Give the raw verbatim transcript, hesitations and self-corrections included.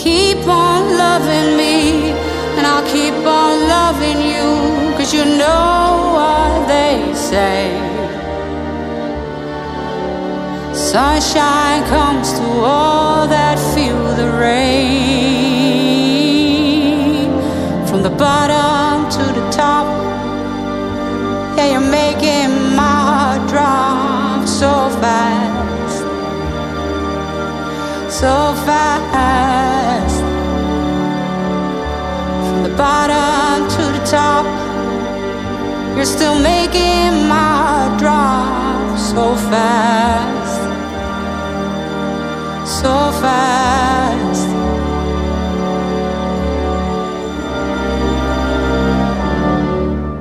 keep on loving me, and I'll keep on loving you, 'cause you know what they say. Sunshine comes to all that feel the rain. From the bottom to the top, yeah, you're making my heart drop so fast, so fast. From the bottom to the top, you're still making